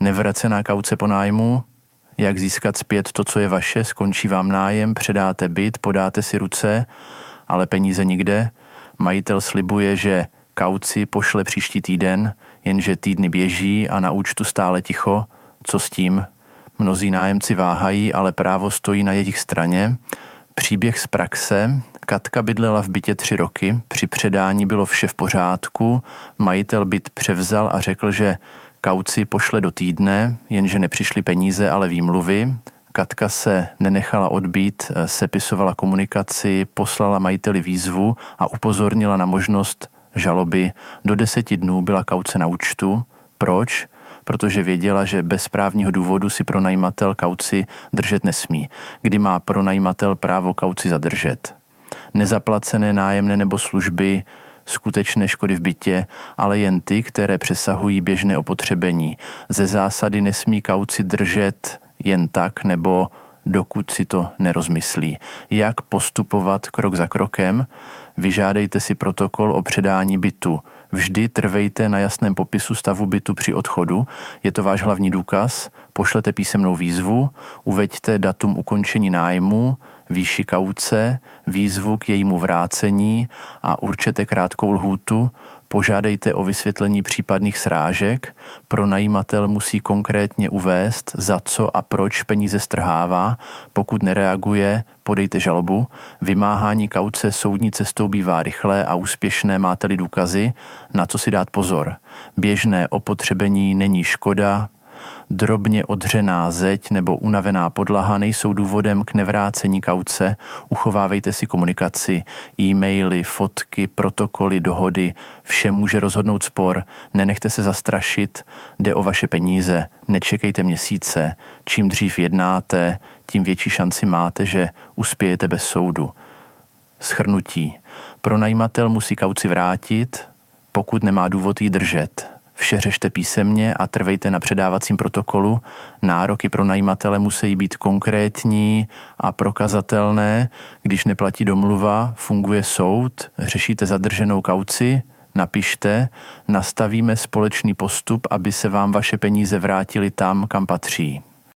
Nevracená kauce po nájmu, jak získat zpět to, co je vaše, skončí vám nájem, předáte byt, podáte si ruce, ale peníze nikde. Majitel slibuje, že kauci pošle příští týden, jenže týdny běží a na účtu stále ticho. Co s tím? Mnozí nájemci váhají, ale právo stojí na jejich straně. Příběh z praxe. Katka bydlela v bytě 3 roky, při předání bylo vše v pořádku, majitel byt převzal a řekl, že kauci pošle do týdne, jenže nepřišly peníze, ale výmluvy. Katka se nenechala odbít, sepisovala komunikaci, poslala majiteli výzvu a upozornila na možnost žaloby. Do 10 dnů byla kauce na účtu. Proč? Protože věděla, že bez právního důvodu si pronajímatel kauci držet nesmí, kdy má pronajímatel právo kauci zadržet. Nezaplacené nájemné nebo služby, skutečné škody v bytě, ale jen ty, které přesahují běžné opotřebení. Ze zásady nesmí kauci držet jen tak nebo dokud si to nerozmyslí. Jak postupovat krok za krokem? Vyžádejte si protokol o předání bytu. Vždy trvejte na jasném popisu stavu bytu při odchodu. Je to váš hlavní důkaz. Pošlete písemnou výzvu, uveďte datum ukončení nájmu, výši kauce, výzvu k jejímu vrácení a určete krátkou lhůtu. Požádejte o vysvětlení případných srážek. Pronajímatel musí konkrétně uvést, za co a proč peníze strhává. Pokud nereaguje, podejte žalobu. Vymáhání kauce soudní cestou bývá rychlé a úspěšné, máte-li důkazy, na co si dát pozor. Běžné opotřebení není škoda, drobně odřená zeď nebo unavená podlaha nejsou důvodem k nevrácení kauce. Uchovávejte si komunikaci, e-maily, fotky, protokoly, dohody. Vše může rozhodnout spor. Nenechte se zastrašit, jde o vaše peníze. Nečekejte měsíce. Čím dřív jednáte, tím větší šanci máte, že uspějete bez soudu. Shrnutí. Pronajímatel musí kauci vrátit, pokud nemá důvod ji držet. Vše řešte písemně a trvejte na předávacím protokolu. Nároky pronajímatele musí být konkrétní a prokazatelné. Když neplatí domluva, funguje soud, řešíte zadrženou kauci, napište, nastavíme společný postup, aby se vám vaše peníze vrátily tam, kam patří.